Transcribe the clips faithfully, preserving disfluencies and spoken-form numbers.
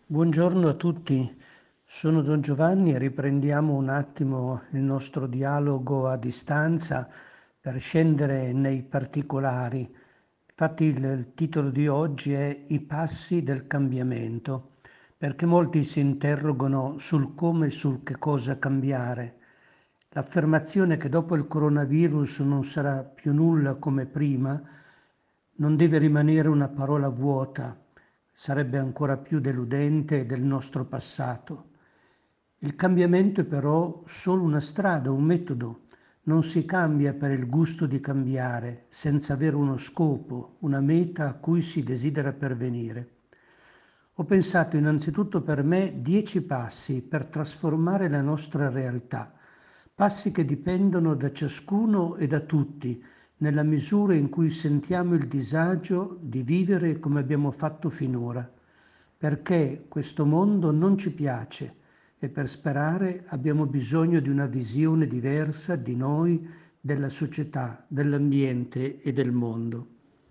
Buongiorno a tutti, sono Don Giovanni e riprendiamo un attimo il nostro dialogo a distanza per scendere nei particolari. Infatti il, il titolo di oggi è I passi del cambiamento, perché molti si interrogano sul come e sul che cosa cambiare. L'affermazione che dopo il coronavirus non sarà più nulla come prima non deve rimanere una parola vuota, sarebbe ancora più deludente del nostro passato. Il cambiamento è però solo una strada, un metodo. Non si cambia per il gusto di cambiare, senza avere uno scopo, una meta a cui si desidera pervenire. Ho pensato innanzitutto per me dieci passi per trasformare la nostra realtà, passi che dipendono da ciascuno e da tutti, nella misura in cui sentiamo il disagio di vivere come abbiamo fatto finora, perché questo mondo non ci piace e per sperare abbiamo bisogno di una visione diversa di noi, della società, dell'ambiente e del mondo.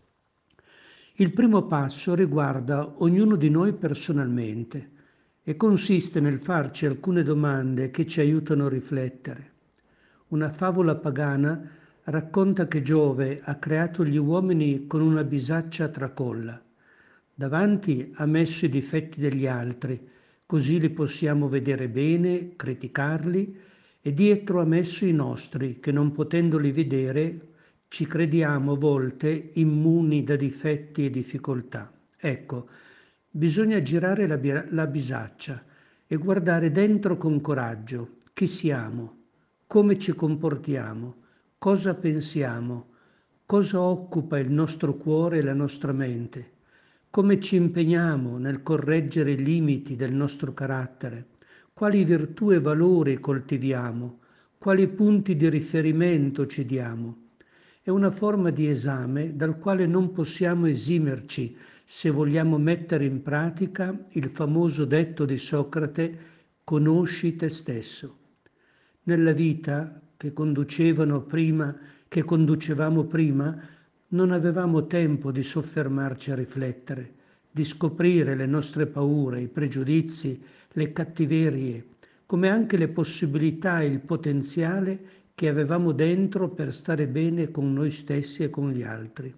Il primo passo riguarda ognuno di noi personalmente e consiste nel farci alcune domande che ci aiutano a riflettere. Una favola pagana racconta che Giove ha creato gli uomini con una bisaccia a tracolla. Davanti ha messo i difetti degli altri, così li possiamo vedere bene, criticarli, e dietro ha messo i nostri, che non potendoli vedere ci crediamo a volte immuni da difetti e difficoltà. Ecco, bisogna girare la, bira- la bisaccia e guardare dentro con coraggio chi siamo, come ci comportiamo, cosa pensiamo, cosa occupa il nostro cuore e la nostra mente, come ci impegniamo nel correggere i limiti del nostro carattere, quali virtù e valori coltiviamo, quali punti di riferimento ci diamo. È una forma di esame dal quale non possiamo esimerci se vogliamo mettere in pratica il famoso detto di Socrate: conosci te stesso. Nella vita che conducevano prima, che conducevamo prima, non avevamo tempo di soffermarci a riflettere, di scoprire le nostre paure, i pregiudizi, le cattiverie, come anche le possibilità e il potenziale che avevamo dentro per stare bene con noi stessi e con gli altri.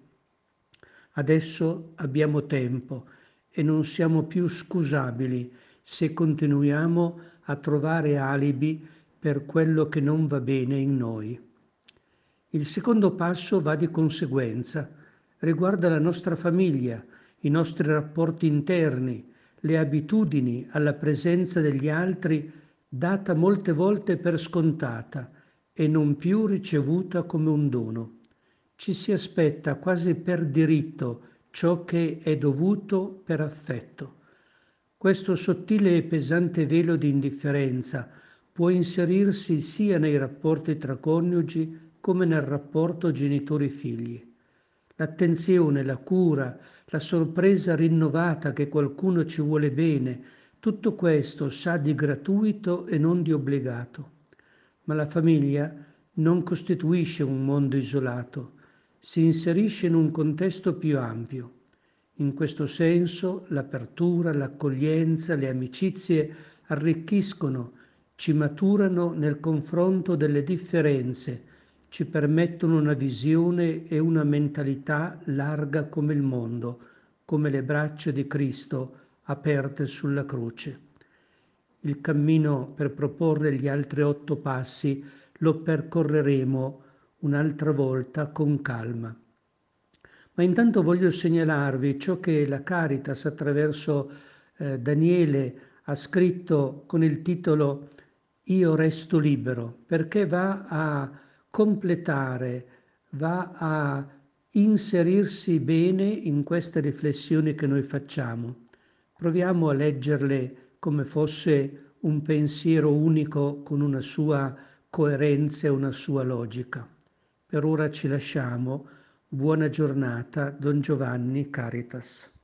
Adesso abbiamo tempo e non siamo più scusabili se continuiamo a trovare alibi per quello che non va bene in noi. Il secondo passo va di conseguenza, riguarda la nostra famiglia, i nostri rapporti interni, le abitudini alla presenza degli altri data molte volte per scontata e non più ricevuta come un dono. Ci si aspetta quasi per diritto ciò che è dovuto per affetto. Questo sottile e pesante velo di indifferenza può inserirsi sia nei rapporti tra coniugi come nel rapporto genitori-figli. L'attenzione, la cura, la sorpresa rinnovata che qualcuno ci vuole bene, tutto questo sa di gratuito e non di obbligato. Ma la famiglia non costituisce un mondo isolato, si inserisce in un contesto più ampio. In questo senso l'apertura, l'accoglienza, le amicizie arricchiscono, ci maturano nel confronto delle differenze, ci permettono una visione e una mentalità larga come il mondo, come le braccia di Cristo aperte sulla croce. Il cammino per proporre gli altri otto passi lo percorreremo un'altra volta con calma. Ma intanto voglio segnalarvi ciò che la Caritas attraverso eh, Daniele ha scritto con il titolo Io resto libero, perché va a completare, va a inserirsi bene in queste riflessioni che noi facciamo. Proviamo a leggerle come fosse un pensiero unico con una sua coerenza e una sua logica. Per ora ci lasciamo. Buona giornata, Don Giovanni Caritas.